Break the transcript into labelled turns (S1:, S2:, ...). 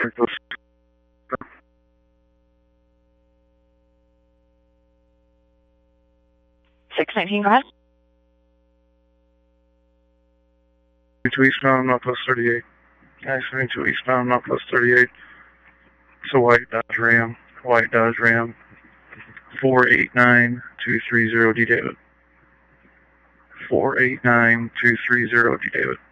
S1: $619, go ahead.
S2: To eastbound Northwest 38. I-72 eastbound Northwest 38. It's a white Dodge Ram. 489-230 D. David. 489-230 D. David.